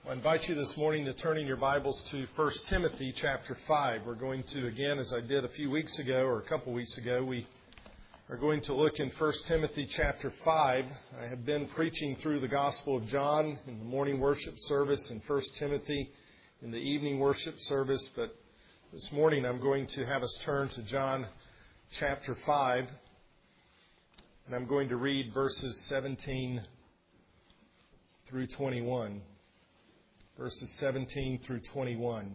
I invite you this morning to turn in your Bibles to 1 Timothy chapter 5. We're going to, again, as I did a few weeks ago or a couple weeks ago, we are going to look in 1 Timothy chapter 5. I have been preaching through the Gospel of John in the morning worship service and 1 Timothy in the evening worship service, but this morning I'm going to have us turn to John chapter 5, and I'm going to read verses 17 through 21. Verses 17 through 21.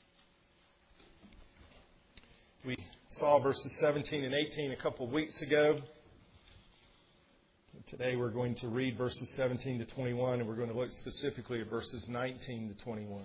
We saw verses 17 and 18 a couple of weeks ago. Today we're going to read verses 17 to 21, and we're going to look specifically at verses 19 to 21.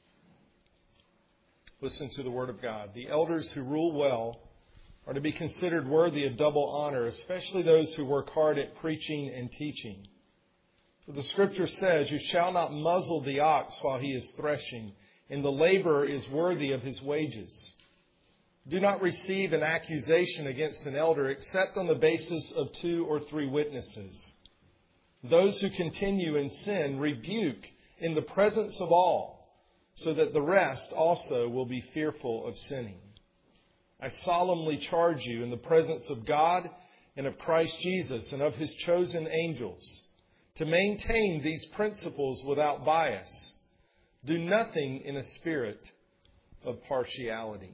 Listen to the Word of God. The elders who rule well are to be considered worthy of double honor, especially those who work hard at preaching and teaching. For the Scripture says, "You shall not muzzle the ox while he is threshing, and the laborer is worthy of his wages. Do not receive an accusation against an elder except on the basis of 2 or 3 witnesses. Those who continue in sin rebuke in the presence of all, so that the rest also will be fearful of sinning. I solemnly charge you in the presence of God and of Christ Jesus and of His chosen angels, to maintain these principles without bias. Do nothing in a spirit of partiality."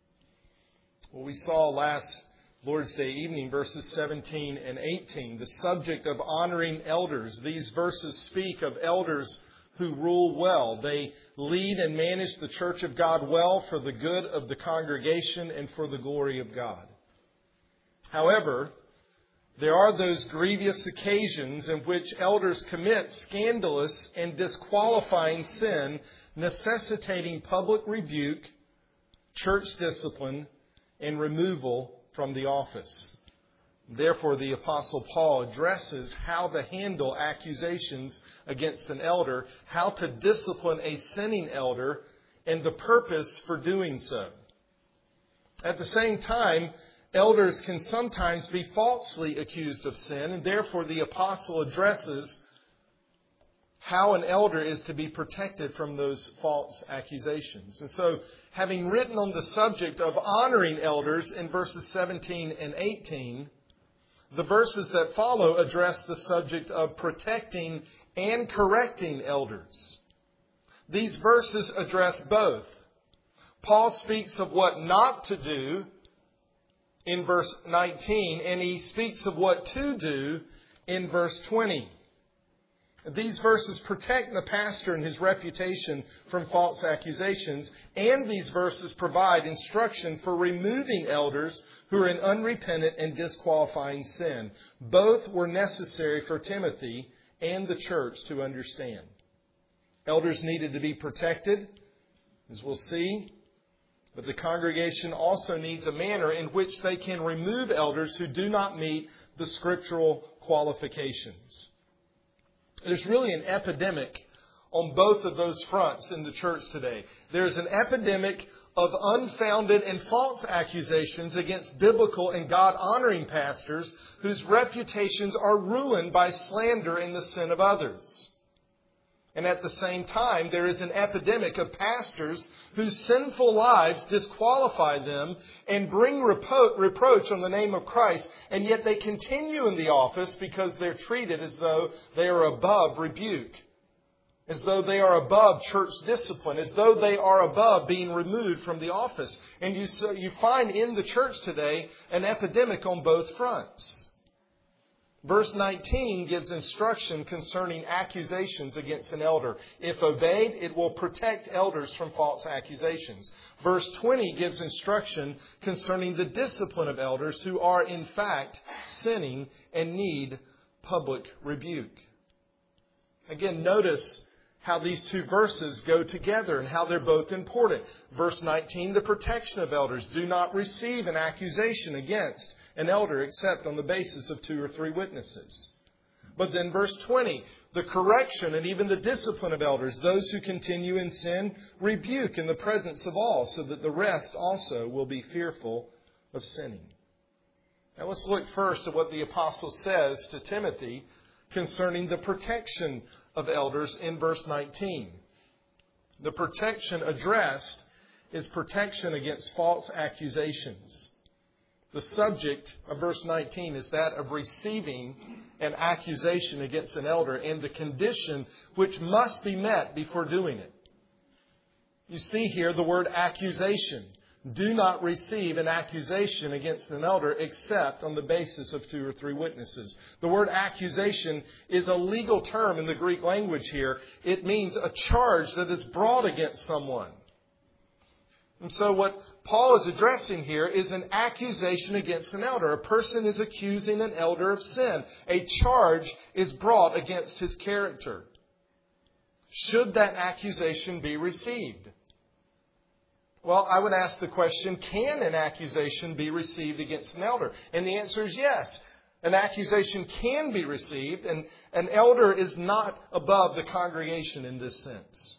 Well, we saw last Lord's Day evening, verses 17 and 18, the subject of honoring elders. These verses speak of elders who rule well. They lead and manage the church of God well for the good of the congregation and for the glory of God. However, there are those grievous occasions in which elders commit scandalous and disqualifying sin, necessitating public rebuke, church discipline, and removal from the office. Therefore, the Apostle Paul addresses how to handle accusations against an elder, how to discipline a sinning elder, and the purpose for doing so. At the same time, elders can sometimes be falsely accused of sin, and therefore the apostle addresses how an elder is to be protected from those false accusations. And so, having written on the subject of honoring elders in verses 17 and 18, the verses that follow address the subject of protecting and correcting elders. These verses address both. Paul speaks of what not to do in verse 19, and he speaks of what to do in verse 20. These verses protect the pastor and his reputation from false accusations, and these verses provide instruction for removing elders who are in unrepentant and disqualifying sin. Both were necessary for Timothy and the church to understand. Elders needed to be protected, as we'll see. But the congregation also needs a manner in which they can remove elders who do not meet the scriptural qualifications. There's really an epidemic on both of those fronts in the church today. There's an epidemic of unfounded and false accusations against biblical and God-honoring pastors whose reputations are ruined by slander and the sin of others. And at the same time, there is an epidemic of pastors whose sinful lives disqualify them and bring reproach on the name of Christ, and yet they continue in the office because they're treated as though they are above rebuke, as though they are above church discipline, as though they are above being removed from the office. And you find in the church today an epidemic on both fronts. Verse 19 gives instruction concerning accusations against an elder. If obeyed, it will protect elders from false accusations. Verse 20 gives instruction concerning the discipline of elders who are in fact sinning and need public rebuke. Again, notice how these two verses go together and how they're both important. Verse 19, the protection of elders. Do not receive an accusation against an elder except on the basis of 2 or 3 witnesses. But then verse 20, the correction and even the discipline of elders. Those who continue in sin, rebuke in the presence of all, so that the rest also will be fearful of sinning. Now let's look first at what the apostle says to Timothy concerning the protection of elders in verse 19. The protection addressed is protection against false accusations. The subject of verse 19 is that of receiving an accusation against an elder and the condition which must be met before doing it. You see here the word accusation. Do not receive an accusation against an elder except on the basis of 2 or 3 witnesses. The word accusation is a legal term in the Greek language here. It means a charge that is brought against someone. And so what Paul is addressing here is an accusation against an elder. A person is accusing an elder of sin. A charge is brought against his character. Should that accusation be received? Well, I would ask the question, can an accusation be received against an elder? And the answer is yes. An accusation can be received, and an elder is not above the congregation in this sense.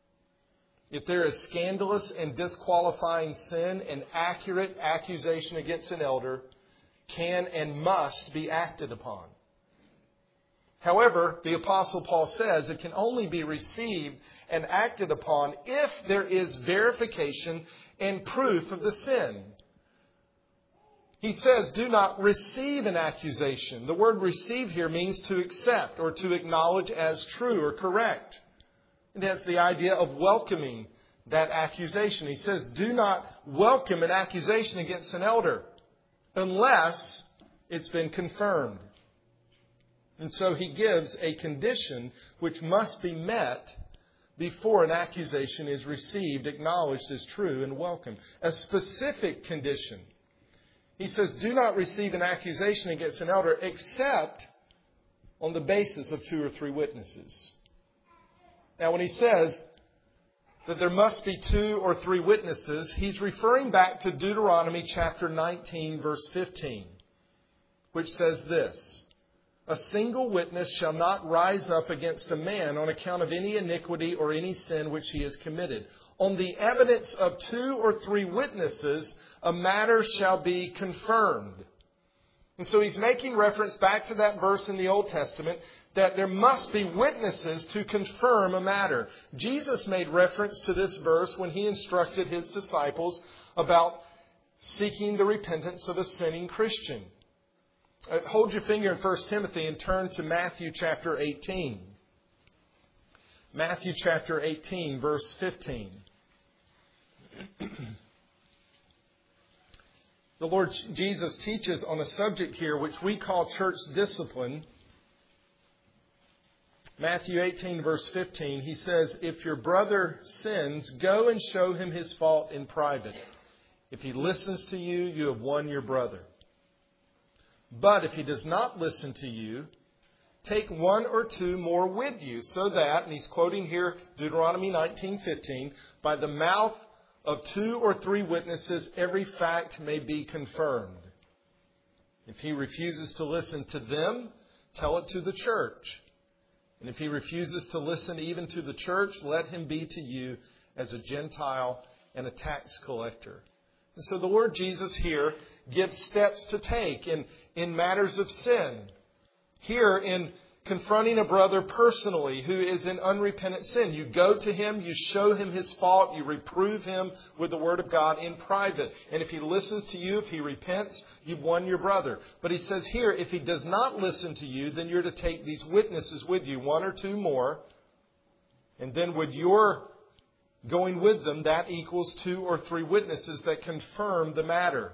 If there is scandalous and disqualifying sin, an accurate accusation against an elder can and must be acted upon. However, the Apostle Paul says it can only be received and acted upon if there is verification and proof of the sin. He says, do not receive an accusation. The word receive here means to accept or to acknowledge as true or correct. It has the idea of welcoming that accusation. He says, do not welcome an accusation against an elder unless it's been confirmed. And so he gives a condition which must be met before an accusation is received, acknowledged as true, and welcomed. A specific condition. He says, do not receive an accusation against an elder except on the basis of 2 or 3 witnesses. Now, when he says that there must be 2 or 3 witnesses, he's referring back to Deuteronomy chapter 19, verse 15, which says this: a single witness shall not rise up against a man on account of any iniquity or any sin which he has committed. On the evidence of 2 or 3 witnesses, a matter shall be confirmed. And so he's making reference back to that verse in the Old Testament that there must be witnesses to confirm a matter. Jesus made reference to this verse when he instructed his disciples about seeking the repentance of a sinning Christian. Hold your finger in 1 Timothy and turn to Matthew chapter 18. Matthew chapter 18, verse 15. The Lord Jesus teaches on a subject here which we call church discipline. Matthew 18, verse 15, he says, if your brother sins, go and show him his fault in private. If he listens to you, you have won your brother. But if he does not listen to you, take 1 or 2 more with you, so that, and he's quoting here Deuteronomy 19:15, by the mouth of 2 or 3 witnesses, every fact may be confirmed. If he refuses to listen to them, tell it to the church. And if he refuses to listen even to the church, let him be to you as a Gentile and a tax collector. And so the Lord Jesus here gives steps to take in matters of sin. Here in confronting a brother personally who is in unrepentant sin, you go to him, you show him his fault, you reprove him with the Word of God in private. And if he listens to you, if he repents, you've won your brother. But he says here, if he does not listen to you, then you're to take these witnesses with you, 1 or 2 more. And then with your going with them, that equals 2 or 3 witnesses that confirm the matter.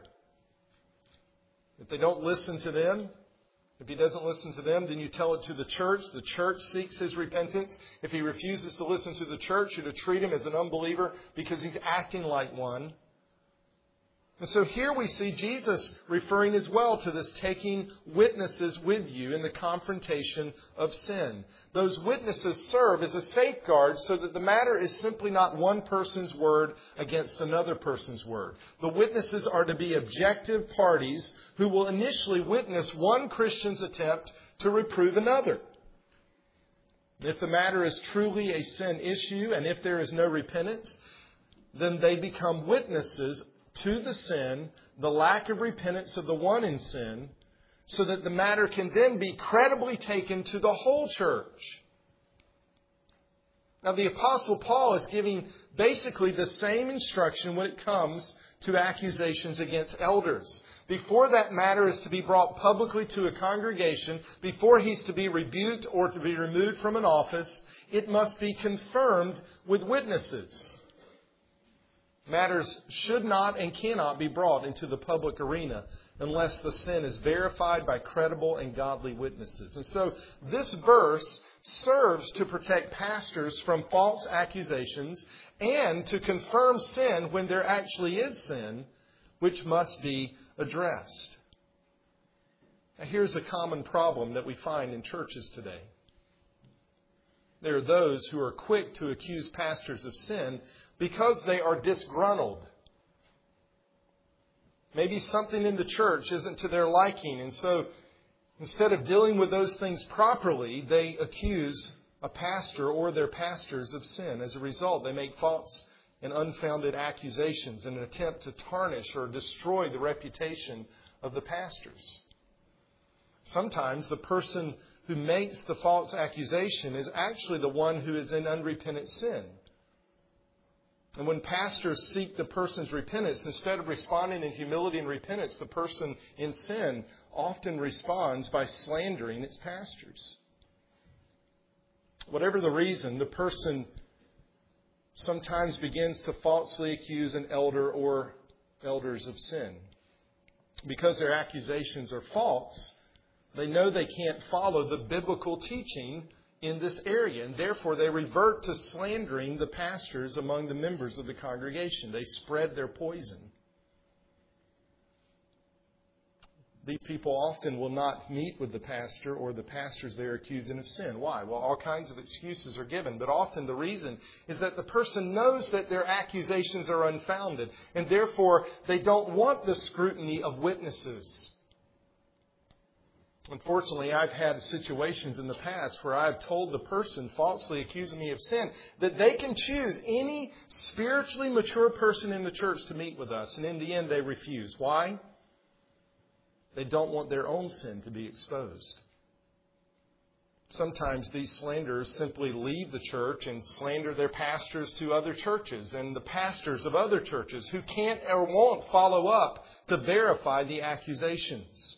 If they don't listen to them, if he doesn't listen to them, then you tell it to the church. The church seeks his repentance. If he refuses to listen to the church, you're to treat him as an unbeliever because he's acting like one. And so here we see Jesus referring as well to this taking witnesses with you in the confrontation of sin. Those witnesses serve as a safeguard so that the matter is simply not one person's word against another person's word. The witnesses are to be objective parties who will initially witness one Christian's attempt to reprove another. If the matter is truly a sin issue and if there is no repentance, then they become witnesses to the sin, the lack of repentance of the one in sin, so that the matter can then be credibly taken to the whole church. Now, the Apostle Paul is giving basically the same instruction when it comes to accusations against elders. Before that matter is to be brought publicly to a congregation, before he's to be rebuked or to be removed from an office, it must be confirmed with witnesses. Matters should not and cannot be brought into the public arena unless the sin is verified by credible and godly witnesses. And so this verse serves to protect pastors from false accusations and to confirm sin when there actually is sin, which must be addressed. Now, here's a common problem that we find in churches today. There are those who are quick to accuse pastors of sin because they are disgruntled. Maybe something in the church isn't to their liking, and so instead of dealing with those things properly, they accuse a pastor or their pastors of sin. As a result, they make false and unfounded accusations in an attempt to tarnish or destroy the reputation of the pastors. Sometimes the person who makes the false accusation is actually the one who is in unrepentant sin. And when pastors seek the person's repentance, instead of responding in humility and repentance, the person in sin often responds by slandering its pastors. Whatever the reason, the person sometimes begins to falsely accuse an elder or elders of sin. Because their accusations are false, they know they can't follow the biblical teaching in this area, and therefore they revert to slandering the pastors among the members of the congregation. They spread their poison. These people often will not meet with the pastor or the pastors they are accusing of sin. Why? Well, all kinds of excuses are given, but often the reason is that the person knows that their accusations are unfounded, and therefore they don't want the scrutiny of witnesses. Unfortunately, I've had situations in the past where I've told the person falsely accusing me of sin that they can choose any spiritually mature person in the church to meet with us. And in the end, they refuse. Why? They don't want their own sin to be exposed. Sometimes these slanderers simply leave the church and slander their pastors to other churches and the pastors of other churches who can't or won't follow up to verify the accusations.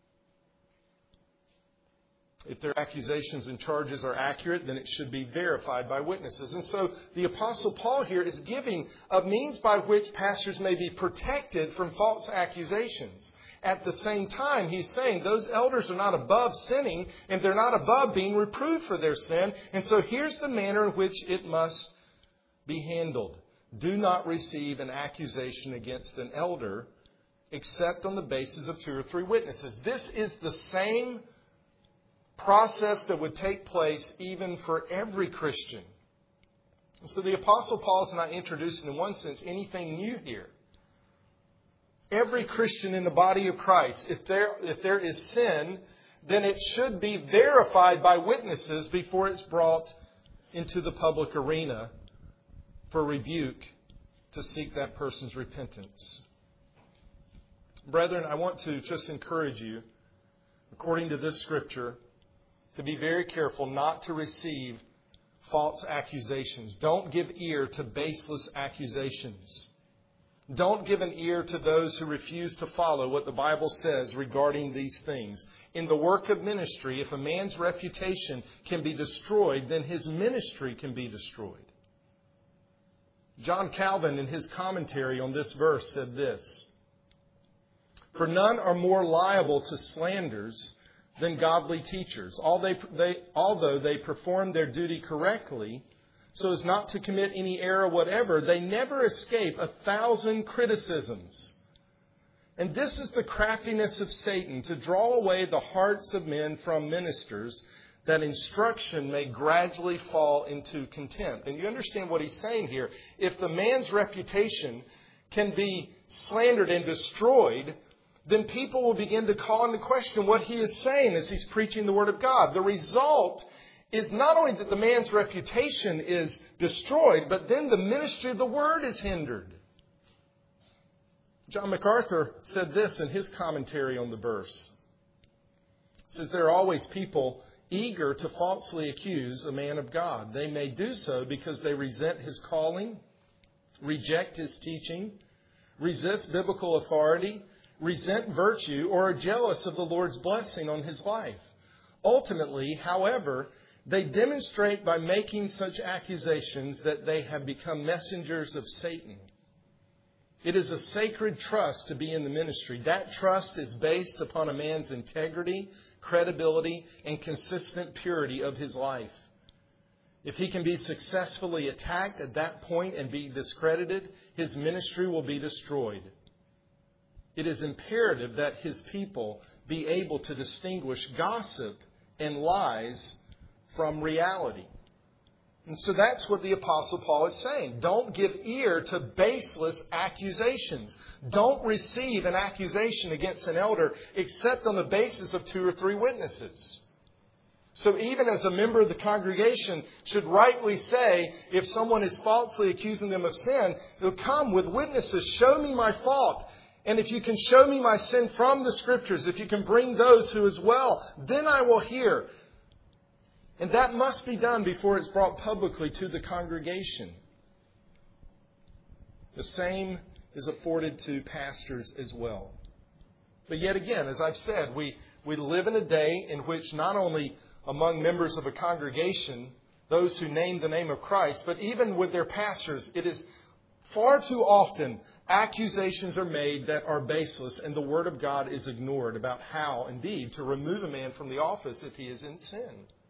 If their accusations and charges are accurate, then it should be verified by witnesses. And so the Apostle Paul here is giving a means by which pastors may be protected from false accusations. At the same time, he's saying those elders are not above sinning and they're not above being reproved for their sin. And so here's the manner in which it must be handled. Do not receive an accusation against an elder except on the basis of 2 or 3 witnesses. This is the same process that would take place even for every Christian. So the Apostle Paul is not introducing, in one sense, anything new here. Every Christian in the body of Christ, if there is sin, then it should be verified by witnesses before it's brought into the public arena for rebuke to seek that person's repentance. Brethren, I want to just encourage you, according to this scripture, to be very careful not to receive false accusations. Don't give ear to baseless accusations. Don't give an ear to those who refuse to follow what the Bible says regarding these things. In the work of ministry, if a man's reputation can be destroyed, then his ministry can be destroyed. John Calvin, in his commentary on this verse, said this: "For none are more liable to slanders than godly teachers. Although they perform their duty correctly, so as not to commit any error whatever, they never escape 1,000 criticisms. And this is the craftiness of Satan, to draw away the hearts of men from ministers, that instruction may gradually fall into contempt." And you understand what he's saying here. If the man's reputation can be slandered and destroyed, then people will begin to call into question what he is saying as he's preaching the Word of God. The result is not only that the man's reputation is destroyed, but then the ministry of the Word is hindered. John MacArthur said this in his commentary on the verse. He says, "There are always people eager to falsely accuse a man of God. They may do so because they resent his calling, reject his teaching, resist biblical authority, resent virtue, or are jealous of the Lord's blessing on his life. Ultimately, however, they demonstrate by making such accusations that they have become messengers of Satan. It is a sacred trust to be in the ministry. That trust is based upon a man's integrity, credibility, and consistent purity of his life. If he can be successfully attacked at that point and be discredited, his ministry will be destroyed. It is imperative that his people be able to distinguish gossip and lies from reality. And so that's what the Apostle Paul is saying. Don't give ear to baseless accusations. Don't receive an accusation against an elder except on the basis of 2 or 3 witnesses. So even as a member of the congregation should rightly say, if someone is falsely accusing them of sin, they'll come with witnesses, show me my fault. And if you can show me my sin from the Scriptures, if you can bring those who as well, then I will hear. And that must be done before it's brought publicly to the congregation. The same is afforded to pastors as well. But yet again, as I've said, we live in a day in which not only among members of a congregation, those who name the name of Christ, but even with their pastors, it is far too often accusations are made that are baseless, and the Word of God is ignored about how, indeed, to remove a man from the office if he is in sin.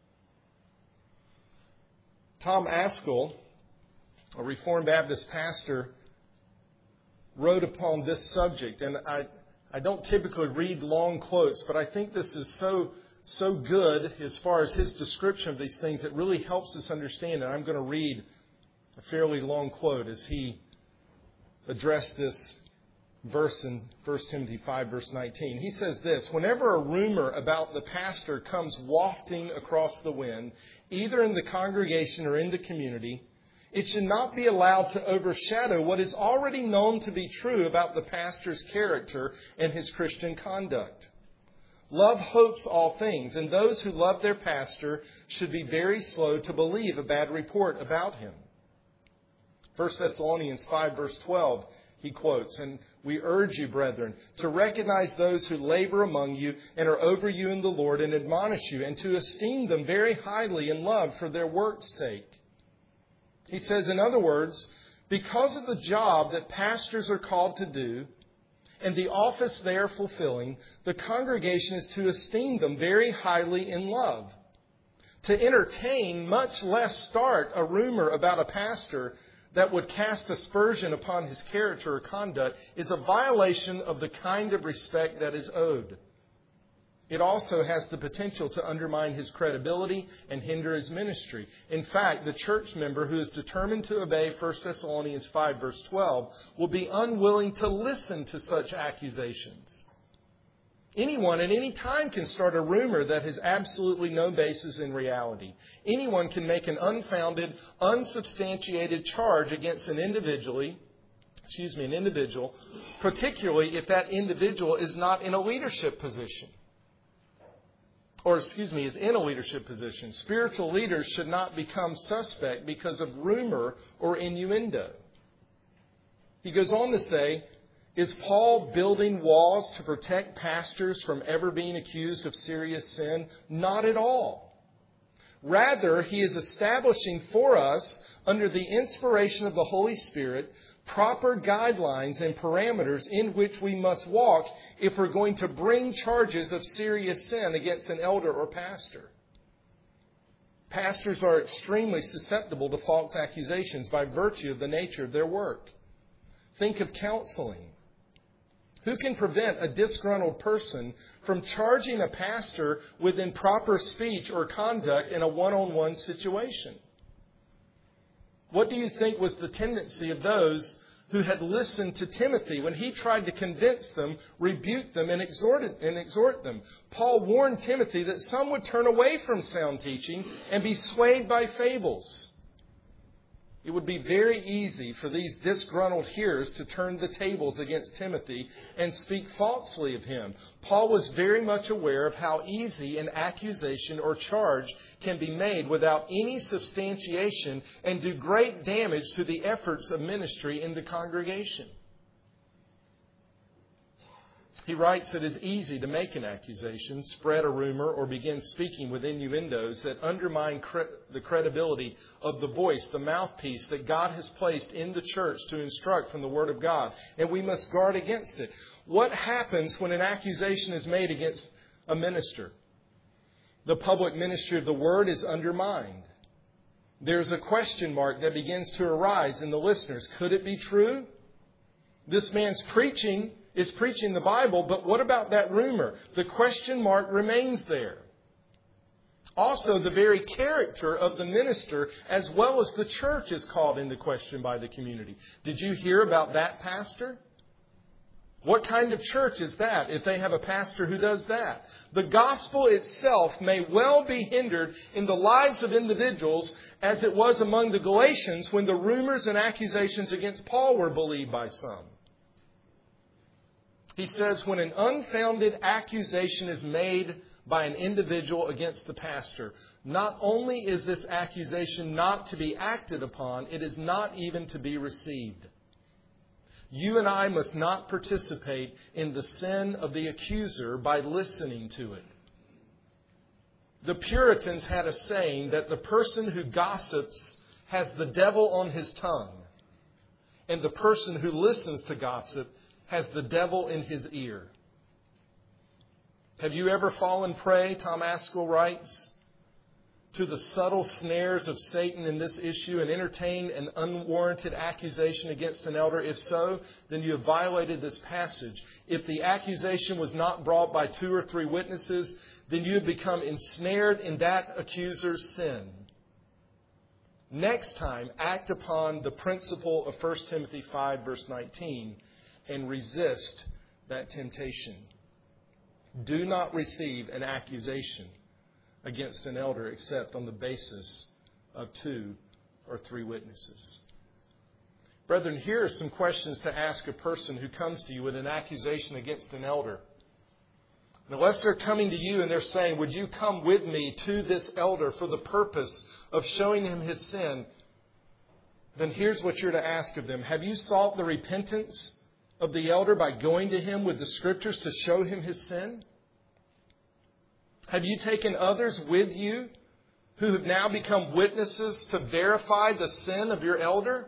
Tom Ascol, a Reformed Baptist pastor, wrote upon this subject, and I don't typically read long quotes, but I think this is so good as far as his description of these things. It really helps us understand, and I'm going to read a fairly long quote as he addressed this verse in 1 Timothy 5, verse 19. He says this: whenever a rumor about the pastor comes wafting across the wind, either in the congregation or in the community, it should not be allowed to overshadow what is already known to be true about the pastor's character and his Christian conduct. Love hopes all things, and those who love their pastor should be very slow to believe a bad report about him. 1 Thessalonians 5, verse 12, he quotes, and we urge you, brethren, to recognize those who labor among you and are over you in the Lord and admonish you, and to esteem them very highly in love for their work's sake. He says, in other words, because of the job that pastors are called to do and the office they are fulfilling, the congregation is to esteem them very highly in love. To entertain, much less start a rumor about a pastor that would cast aspersion upon his character or conduct, is a violation of the kind of respect that is owed. It also has the potential to undermine his credibility and hinder his ministry. In fact, the church member who is determined to obey 1 Thessalonians 5, verse 12, will be unwilling to listen to such accusations. Anyone at any time can start a rumor that has absolutely no basis in reality. Anyone can make an unfounded, unsubstantiated charge against an individual, particularly if that individual is not in a leadership position. Is in a leadership position. Spiritual leaders should not become suspect because of rumor or innuendo. He goes on to say, is Paul building walls to protect pastors from ever being accused of serious sin? Not at all. Rather, he is establishing for us, under the inspiration of the Holy Spirit, proper guidelines and parameters in which we must walk if we're going to bring charges of serious sin against an elder or pastor. Pastors are extremely susceptible to false accusations by virtue of the nature of their work. Think of counseling. Who can prevent a disgruntled person from charging a pastor with improper speech or conduct in a one-on-one situation? What do you think was the tendency of those who had listened to Timothy when he tried to convince them, rebuke them, and exhort them? Paul warned Timothy that some would turn away from sound teaching and be swayed by fables. It would be very easy for these disgruntled hearers to turn the tables against Timothy and speak falsely of him. Paul was very much aware of how easy an accusation or charge can be made without any substantiation and do great damage to the efforts of ministry in the congregation. He writes, it is easy to make an accusation, spread a rumor, or begin speaking with innuendos that undermine the credibility of the voice, the mouthpiece that God has placed in the church to instruct from the Word of God. And we must guard against it. What happens when an accusation is made against a minister? The public ministry of the Word is undermined. There's a question mark that begins to arise in the listeners. Could it be true? This man's is preaching the Bible, but what about that rumor? The question mark remains there. Also, the very character of the minister as well as the church is called into question by the community. Did you hear about that pastor? What kind of church is that if they have a pastor who does that? The gospel itself may well be hindered in the lives of individuals as it was among the Galatians when the rumors and accusations against Paul were believed by some. He says when an unfounded accusation is made by an individual against the pastor, not only is this accusation not to be acted upon, it is not even to be received. You and I must not participate in the sin of the accuser by listening to it. The Puritans had a saying that the person who gossips has the devil on his tongue, and the person who listens to gossip has the devil in his ear. Have you ever fallen prey, Tom Askell writes, to the subtle snares of Satan in this issue and entertained an unwarranted accusation against an elder? If so, then you have violated this passage. If the accusation was not brought by 2 or 3 witnesses, then you have become ensnared in that accuser's sin. Next time, act upon the principle of 1 Timothy 5, verse 19, and resist that temptation. Do not receive an accusation against an elder except on the basis of 2 or 3 witnesses. Brethren, here are some questions to ask a person who comes to you with an accusation against an elder. Unless they're coming to you and they're saying, would you come with me to this elder for the purpose of showing him his sin, then here's what you're to ask of them. Have you sought the repentance of the elder by going to him with the Scriptures to show him his sin? Have you taken others with you who have now become witnesses to verify the sin of your elder?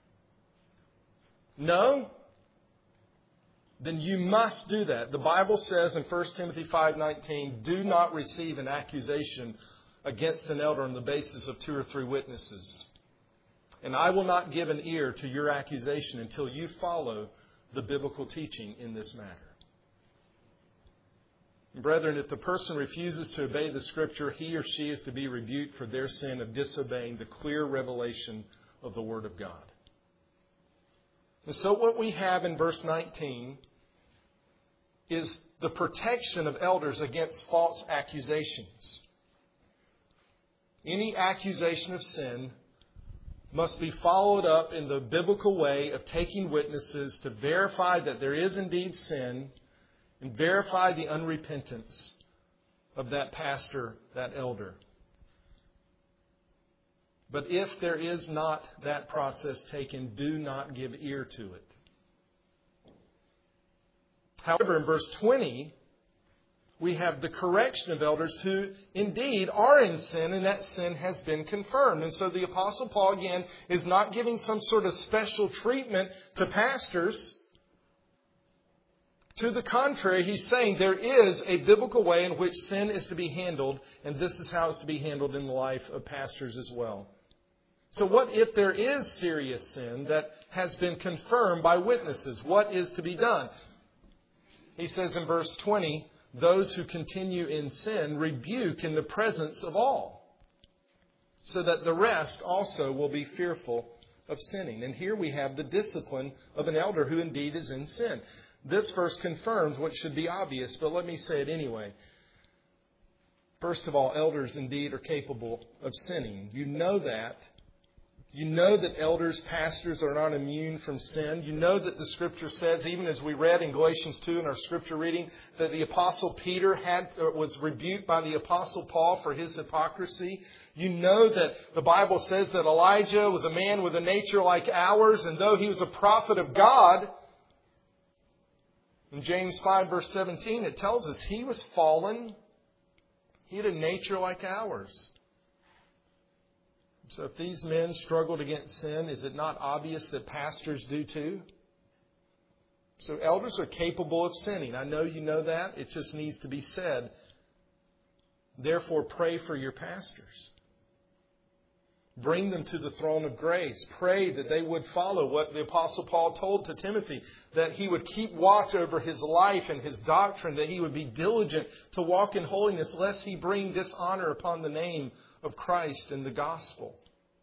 No? Then you must do that. The Bible says in 1 Timothy 5:19, do not receive an accusation against an elder on the basis of 2 or 3 witnesses. And I will not give an ear to your accusation until you follow the biblical teaching in this matter. Brethren, if the person refuses to obey the Scripture, he or she is to be rebuked for their sin of disobeying the clear revelation of the Word of God. And so what we have in verse 19 is the protection of elders against false accusations. Any accusation of sin must be followed up in the biblical way of taking witnesses to verify that there is indeed sin and verify the unrepentance of that pastor, that elder. But if there is not that process taken, do not give ear to it. However, in verse 20, we have the correction of elders who indeed are in sin, and that sin has been confirmed. And so the Apostle Paul, again, is not giving some sort of special treatment to pastors. To the contrary, he's saying there is a biblical way in which sin is to be handled, and this is how it's to be handled in the life of pastors as well. So what if there is serious sin that has been confirmed by witnesses? What is to be done? He says in verse 20, those who continue in sin rebuke in the presence of all, so that the rest also will be fearful of sinning. And here we have the discipline of an elder who indeed is in sin. This verse confirms what should be obvious, but let me say it anyway. First of all, elders indeed are capable of sinning. You know that. You know that elders, pastors are not immune from sin. You know that the Scripture says, even as we read in Galatians 2 in our Scripture reading, that the Apostle Peter was rebuked by the Apostle Paul for his hypocrisy. You know that the Bible says that Elijah was a man with a nature like ours, and though he was a prophet of God, in James 5 verse 17 it tells us he was fallen. He had a nature like ours. So if these men struggled against sin, is it not obvious that pastors do too? So elders are capable of sinning. I know you know that. It just needs to be said. Therefore, pray for your pastors. Bring them to the throne of grace. Pray that they would follow what the Apostle Paul told to Timothy, that he would keep watch over his life and his doctrine, that he would be diligent to walk in holiness, lest he bring dishonor upon the name of Christ and the gospel.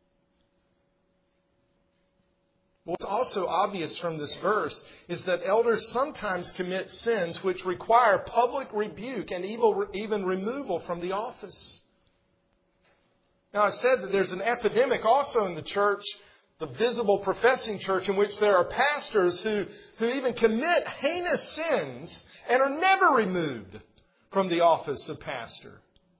What's also obvious from this verse is that elders sometimes commit sins which require public rebuke and even removal from the office. Now, I said that there's an epidemic also in the church, the visible professing church, in which there are pastors who even commit heinous sins and are never removed from the office of pastor.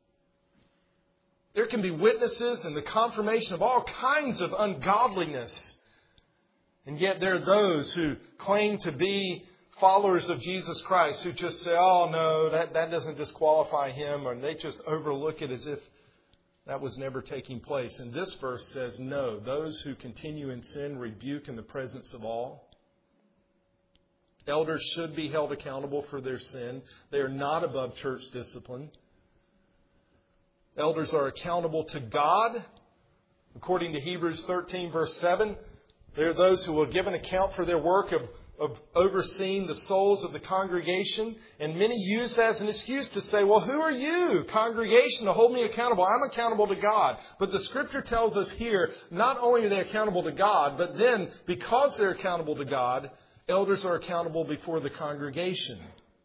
There can be witnesses and the confirmation of all kinds of ungodliness. And yet there are those who claim to be followers of Jesus Christ who just say, oh no, that doesn't disqualify him, or they just overlook it as if that was never taking place. And this verse says, no, those who continue in sin rebuke in the presence of all. Elders should be held accountable for their sin. They are not above church discipline. Elders are accountable to God. According to Hebrews 13, verse 7, they are those who will give an account for their work of overseeing the souls of the congregation. And many use that as an excuse to say, well, who are you, congregation, to hold me accountable? I'm accountable to God. But the Scripture tells us here, not only are they accountable to God, but then because they're accountable to God, elders are accountable before the congregation.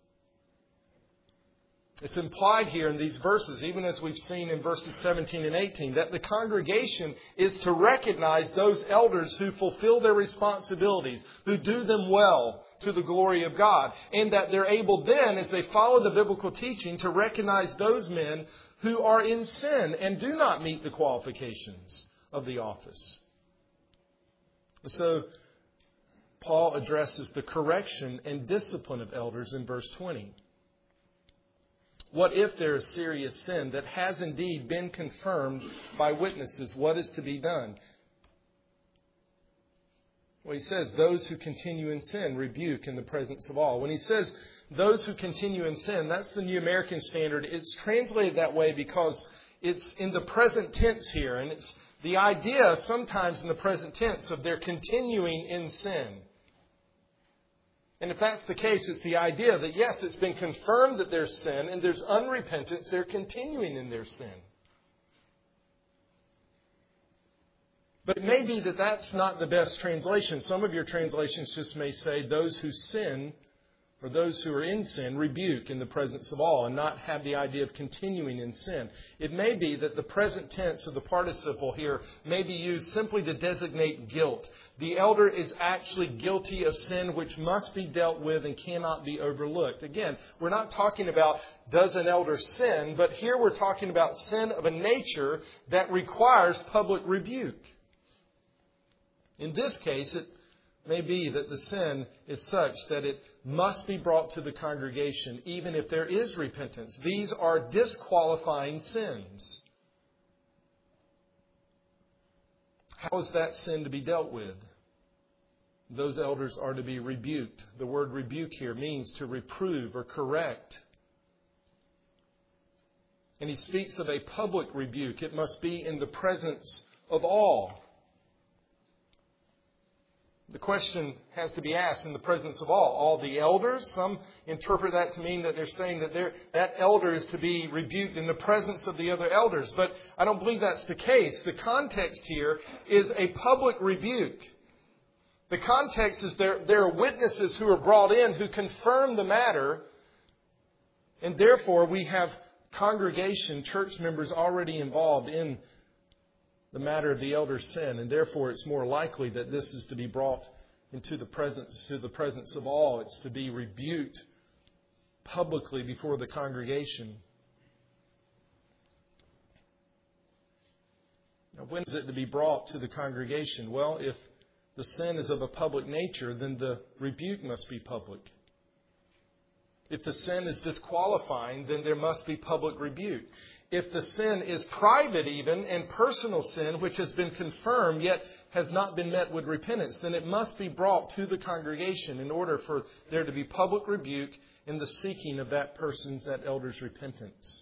It's implied here in these verses, even as we've seen in verses 17 and 18, that the congregation is to recognize those elders who fulfill their responsibilities, who do them well to the glory of God, and that they're able then, as they follow the biblical teaching, to recognize those men who are in sin and do not meet the qualifications of the office. So Paul addresses the correction and discipline of elders in verse 20. What if there is serious sin that has indeed been confirmed by witnesses? What is to be done? Well, he says, those who continue in sin rebuke in the presence of all. When he says those who continue in sin, that's the New American Standard. It's translated that way because it's in the present tense here. And it's the idea sometimes in the present tense of their continuing in sin. And if that's the case, it's the idea that, yes, it's been confirmed that there's sin and there's unrepentance. They're continuing in their sin. But it may be that that's not the best translation. Some of your translations just may say those who sin, or those who are in sin, rebuke in the presence of all, and not have the idea of continuing in sin. It may be that the present tense of the participle here may be used simply to designate guilt. The elder is actually guilty of sin which must be dealt with and cannot be overlooked. Again, we're not talking about does an elder sin, but here we're talking about sin of a nature that requires public rebuke. In this case, it may be that the sin is such that it must be brought to the congregation, even if there is repentance. These are disqualifying sins. How is that sin to be dealt with? Those elders are to be rebuked. The word rebuke here means to reprove or correct. And he speaks of a public rebuke. It must be in the presence of all. The question has to be asked in the presence of all the elders. Some interpret that to mean that they're saying that that elder is to be rebuked in the presence of the other elders. But I don't believe that's the case. The context here is a public rebuke. The context is there are witnesses who are brought in who confirm the matter. And therefore we have congregation, church members already involved in the matter of the elder's sin, and therefore it's more likely that this is to be brought into the presence of all. It's to be rebuked publicly before the congregation. Now, when is it to be brought to the congregation? Well, if the sin is of a public nature, then the rebuke must be public. If the sin is disqualifying, then there must be public rebuke. If the sin is private even, and personal sin, which has been confirmed yet has not been met with repentance, then it must be brought to the congregation in order for there to be public rebuke in the seeking of that elder's repentance.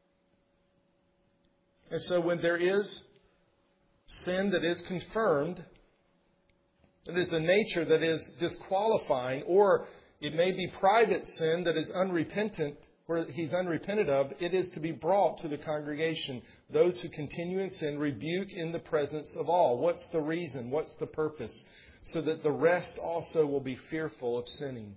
And so when there is sin that is confirmed, that is a nature that is disqualifying, or it may be private sin that is unrepentant, where he's unrepentant of, it is to be brought to the congregation. Those who continue in sin rebuke in the presence of all. What's the reason? What's the purpose? So that the rest also will be fearful of sinning.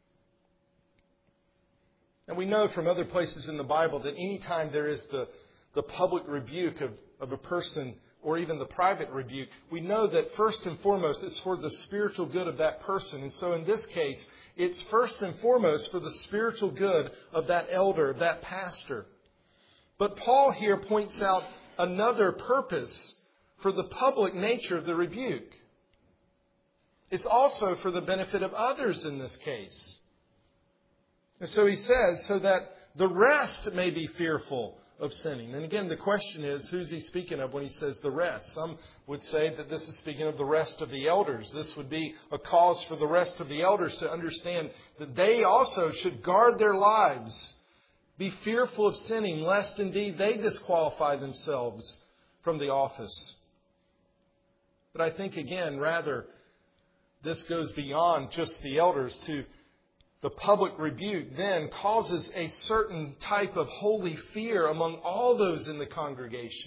And we know from other places in the Bible that any time there is the public rebuke of a person, or even the private rebuke, we know that first and foremost it's for the spiritual good of that person. And so in this case, it's first and foremost for the spiritual good of that elder, of that pastor. But Paul here points out another purpose for the public nature of the rebuke. It's also for the benefit of others in this case. And so he says, so that the rest may be fearful of sinning. And again, the question is, who's he speaking of when he says the rest? Some would say that this is speaking of the rest of the elders. This would be a cause for the rest of the elders to understand that they also should guard their lives, be fearful of sinning, lest indeed they disqualify themselves from the office. But I think again, rather, this goes beyond just the elders. To the public rebuke then causes a certain type of holy fear among all those in the congregation.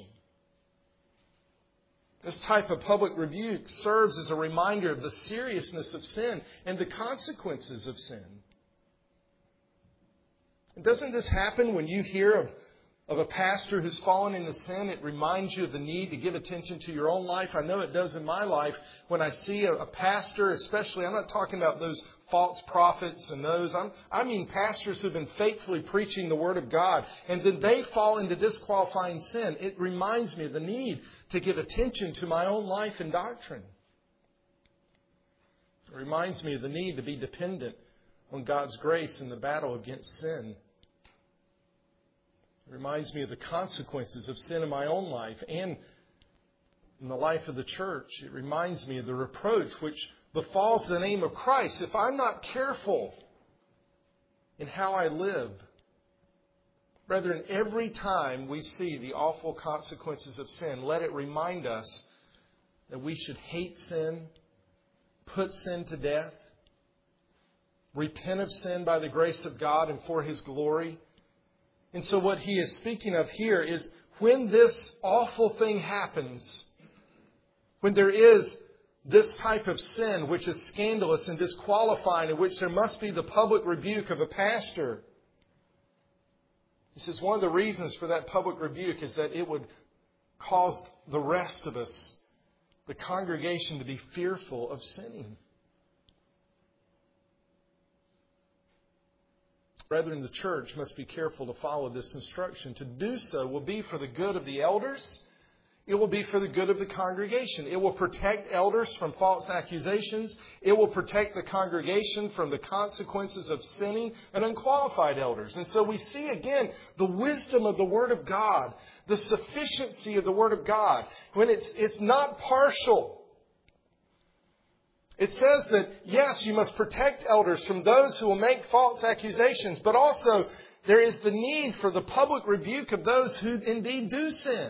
This type of public rebuke serves as a reminder of the seriousness of sin and the consequences of sin. And doesn't this happen when you hear of a pastor who's fallen into sin? It reminds you of the need to give attention to your own life. I know it does in my life when I see a pastor, especially, I'm not talking about those false prophets and those. I mean pastors who've been faithfully preaching the Word of God, and then they fall into disqualifying sin. It reminds me of the need to give attention to my own life and doctrine. It reminds me of the need to be dependent on God's grace in the battle against sin. It reminds me of the consequences of sin in my own life and in the life of the church. It reminds me of the reproach which befalls the name of Christ if I'm not careful in how I live. Brethren, every time we see the awful consequences of sin, let it remind us that we should hate sin, put sin to death, repent of sin by the grace of God and for His glory. And so what he is speaking of here is when this awful thing happens, when there is this type of sin which is scandalous and disqualifying, in which there must be the public rebuke of a pastor. He says one of the reasons for that public rebuke is that it would cause the rest of us, the congregation, to be fearful of sinning. Brethren, the church must be careful to follow this instruction. To do so will be for the good of the elders. It will be for the good of the congregation. It will protect elders from false accusations. It will protect the congregation from the consequences of sinning and unqualified elders. And so we see again the wisdom of the Word of God, the sufficiency of the Word of God, when it's not partial. It says that, yes, you must protect elders from those who will make false accusations, but also there is the need for the public rebuke of those who indeed do sin.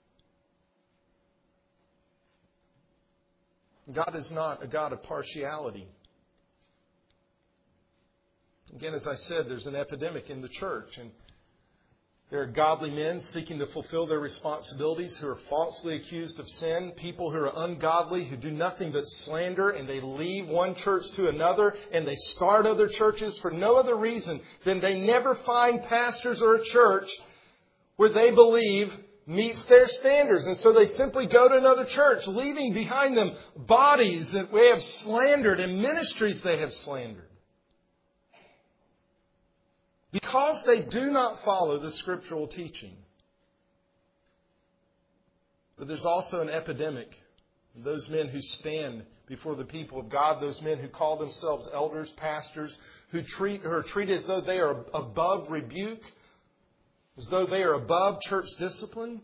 God is not a God of partiality. Again, as I said, there's an epidemic in the church, and there are godly men seeking to fulfill their responsibilities who are falsely accused of sin, people who are ungodly, who do nothing but slander, and they leave one church to another, and they start other churches for no other reason than they never find pastors or a church where they believe meets their standards. And so they simply go to another church, leaving behind them bodies that they have slandered and ministries they have slandered. Because they do not follow the scriptural teaching. But there's also an epidemic. Those men who stand before the people of God, those men who call themselves elders, pastors, who are treated as though they are above rebuke, as though they are above church discipline.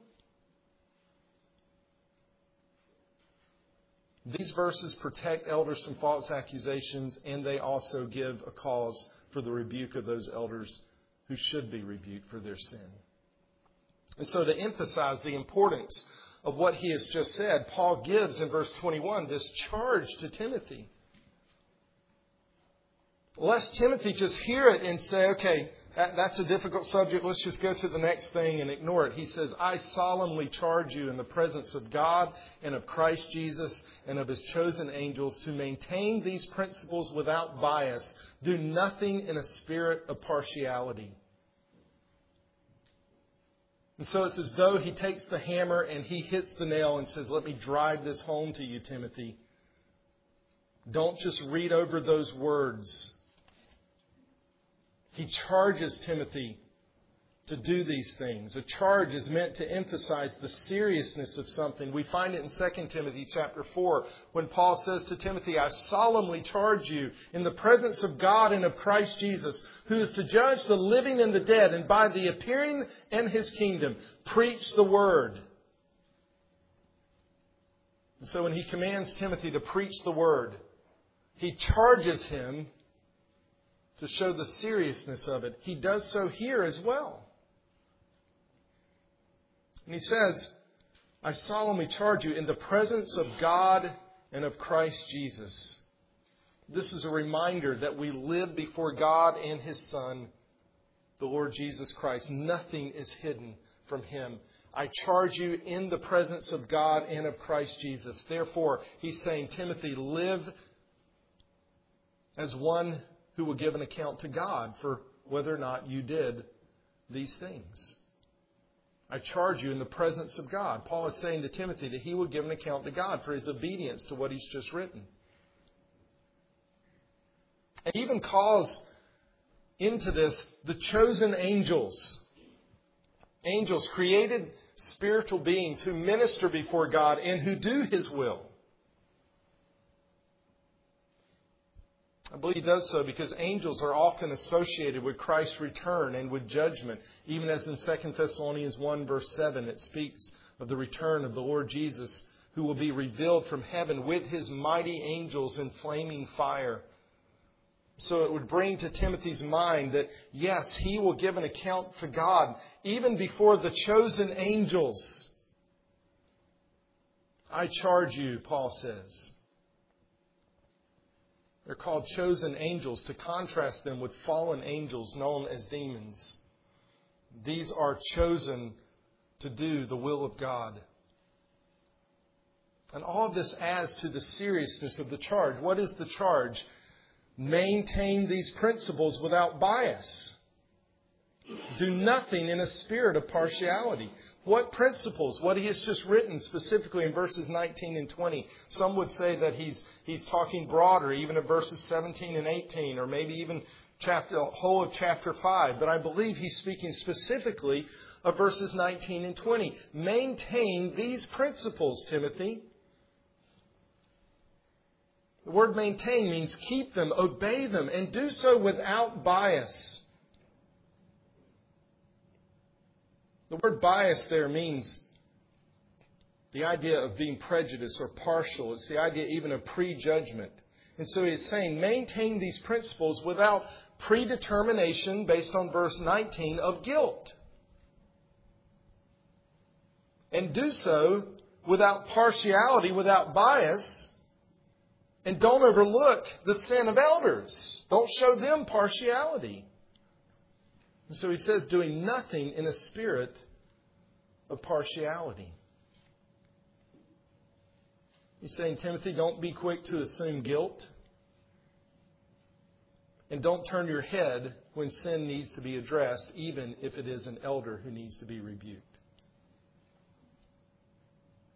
These verses protect elders from false accusations, and they also give a cause for the rebuke of those elders who should be rebuked for their sin. And so to emphasize the importance of what he has just said, Paul gives in verse 21 this charge to Timothy. Lest Timothy just hear it and say, okay, that's a difficult subject, let's just go to the next thing and ignore it. He says, I solemnly charge you in the presence of God and of Christ Jesus and of His chosen angels to maintain these principles without bias. Do nothing in a spirit of partiality. And so it's as though he takes the hammer and he hits the nail and says, let me drive this home to you, Timothy. Don't just read over those words. He charges Timothy to do these things. A charge is meant to emphasize the seriousness of something. We find it in 2 Timothy chapter 4 when Paul says to Timothy, I solemnly charge you in the presence of God and of Christ Jesus, who is to judge the living and the dead, and by the appearing in His kingdom, preach the word. And so when he commands Timothy to preach the word, he charges him to show the seriousness of it. He does so here as well. And he says, I solemnly charge you in the presence of God and of Christ Jesus. This is a reminder that we live before God and His Son, the Lord Jesus Christ. Nothing is hidden from Him. I charge you in the presence of God and of Christ Jesus. Therefore, he's saying, Timothy, live as one who will give an account to God for whether or not you did these things. I charge you in the presence of God. Paul is saying to Timothy that he would give an account to God for his obedience to what he's just written. And even calls into this the chosen angels. Angels, created spiritual beings who minister before God and who do His will. I believe he does so because angels are often associated with Christ's return and with judgment. Even as in 2 Thessalonians 1 verse 7, it speaks of the return of the Lord Jesus, who will be revealed from heaven with His mighty angels in flaming fire. So it would bring to Timothy's mind that, yes, he will give an account to God, even before the chosen angels. I charge you, Paul says. They're called chosen angels to contrast them with fallen angels known as demons. These are chosen to do the will of God. And all of this adds to the seriousness of the charge. What is the charge? Maintain these principles without bias. Do nothing in a spirit of partiality. What principles? What he has just written specifically in verses 19 and 20. Some would say that he's talking broader, even in verses 17 and 18, or maybe even whole of chapter 5. But I believe he's speaking specifically of verses 19 and 20. Maintain these principles, Timothy. The word maintain means keep them, obey them, and do so without bias. The word bias there means the idea of being prejudiced or partial. It's the idea even of prejudgment. And so he's saying maintain these principles without predetermination based on verse 19 of guilt. And do so without partiality, without bias. And don't overlook the sin of elders. Don't show them partiality. And so he says, doing nothing in a spirit of partiality. He's saying, Timothy, don't be quick to assume guilt. And don't turn your head when sin needs to be addressed, even if it is an elder who needs to be rebuked.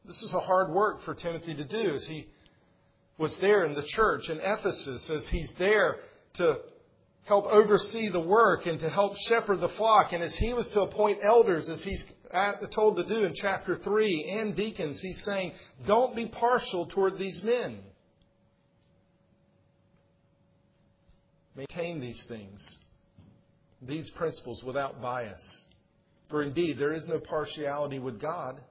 This is a hard work for Timothy to do as he was there in the church in Ephesus, as he's there to help oversee the work and to help shepherd the flock. And as he was to appoint elders, as he's told to do in chapter 3, and deacons, he's saying, don't be partial toward these men. Maintain these things, these principles without bias. For indeed, there is no partiality with God.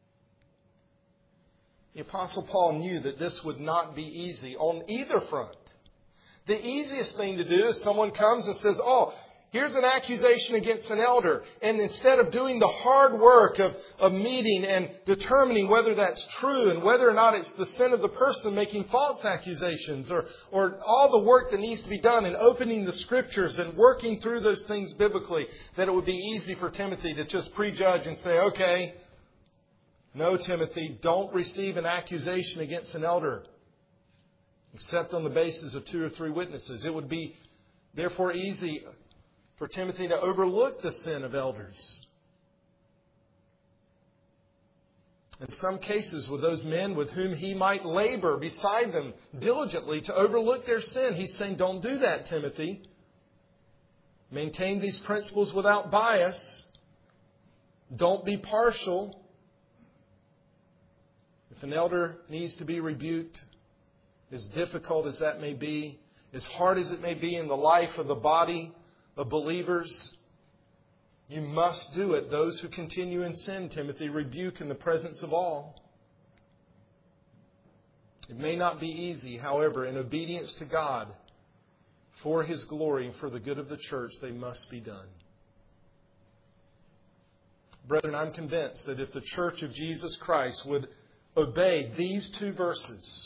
The Apostle Paul knew that this would not be easy on either front. The easiest thing to do is someone comes and says, oh, here's an accusation against an elder. And instead of doing the hard work of meeting and determining whether that's true and whether or not it's the sin of the person making false accusations or all the work that needs to be done in opening the Scriptures and working through those things biblically, that it would be easy for Timothy to just prejudge and say, okay, no, Timothy, don't receive an accusation against an elder except on the basis of 2 or 3 witnesses. It would be therefore easy for Timothy to overlook the sin of elders. In some cases, with those men with whom he might labor beside them diligently to overlook their sin, he's saying, don't do that, Timothy. Maintain these principles without bias. Don't be partial. If an elder needs to be rebuked, as difficult as that may be, as hard as it may be in the life of the body of believers, you must do it. Those who continue in sin, Timothy, rebuke in the presence of all. It may not be easy, however, in obedience to God, for His glory and for the good of the church, they must be done. Brethren, I'm convinced that if the Church of Jesus Christ would obey these 2 verses,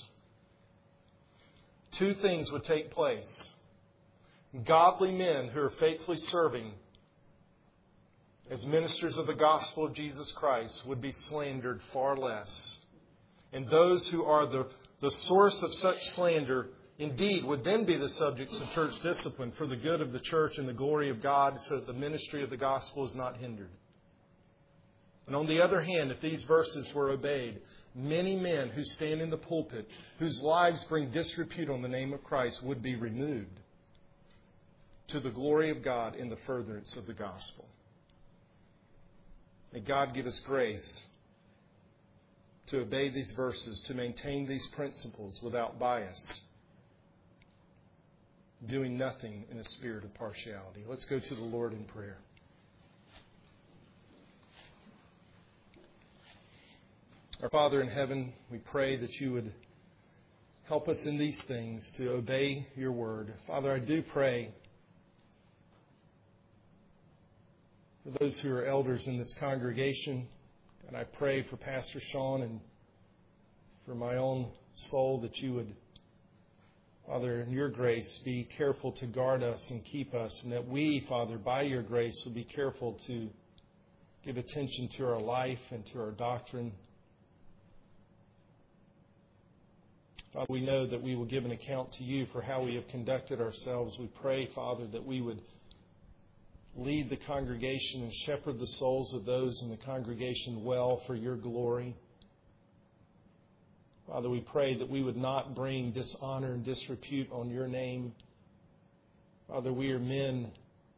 2 things would take place. Godly men who are faithfully serving as ministers of the gospel of Jesus Christ would be slandered far less. And those who are the source of such slander indeed would then be the subjects of church discipline for the good of the church and the glory of God, so that the ministry of the gospel is not hindered. And on the other hand, if these verses were obeyed, many men who stand in the pulpit, whose lives bring disrepute on the name of Christ, would be removed to the glory of God in the furtherance of the gospel. May God give us grace to obey these verses, to maintain these principles without bias, doing nothing in a spirit of partiality. Let's go to the Lord in prayer. Our Father in heaven, we pray that you would help us in these things to obey your word. Father, I do pray for those who are elders in this congregation, and I pray for Pastor Sean and for my own soul that you would, Father, in your grace, be careful to guard us and keep us, and that we, Father, by your grace, will be careful to give attention to our life and to our doctrine. Father, we know that we will give an account to you for how we have conducted ourselves. We pray, Father, that we would lead the congregation and shepherd the souls of those in the congregation well for your glory. Father, we pray that we would not bring dishonor and disrepute on your name. Father, we are men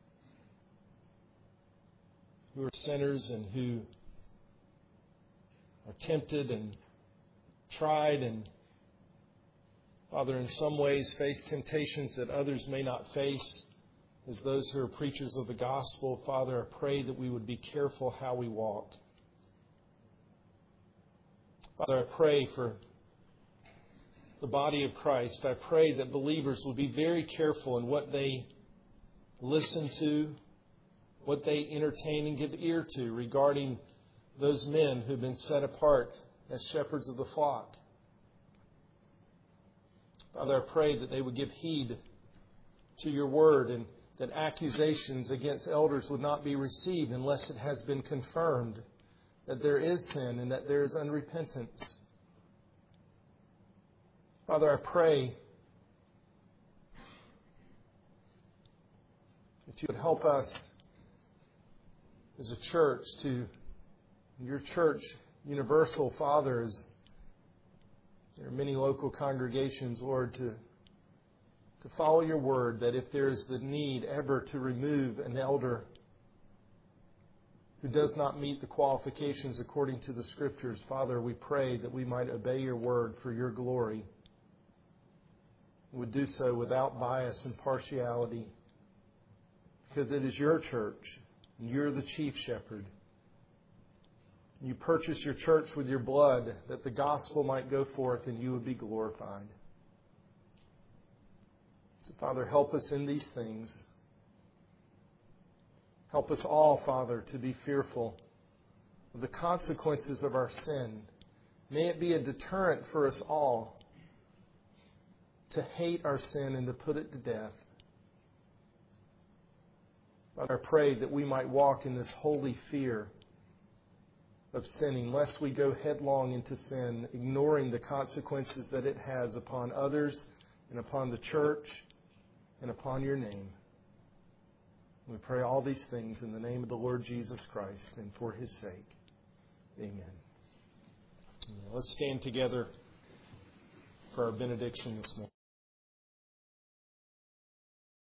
who are sinners and who are tempted and tried and, Father, in some ways face temptations that others may not face as those who are preachers of the gospel. Father, I pray that we would be careful how we walk. Father, I pray for the body of Christ. I pray that believers will be very careful in what they listen to, what they entertain and give ear to regarding those men who have been set apart as shepherds of the flock. Father, I pray that they would give heed to your word, and that accusations against elders would not be received unless it has been confirmed that there is sin and that there is unrepentance. Father, I pray that you would help us as a church to, your church universal, Father, as there are many local congregations, Lord, to follow your word, that if there is the need ever to remove an elder who does not meet the qualifications according to the Scriptures, Father, we pray that we might obey your word for your glory. We would do so without bias and partiality, because it is your church, and you're the chief shepherd. You purchase your church with your blood, that the gospel might go forth and you would be glorified. So, Father, help us in these things. Help us all, Father, to be fearful of the consequences of our sin. May it be a deterrent for us all to hate our sin and to put it to death. But I pray that we might walk in this holy fear of sinning, lest we go headlong into sin, ignoring the consequences that it has upon others and upon the church and upon your name. We pray all these things in the name of the Lord Jesus Christ and for His sake. Amen. Let's stand together for our benediction this morning.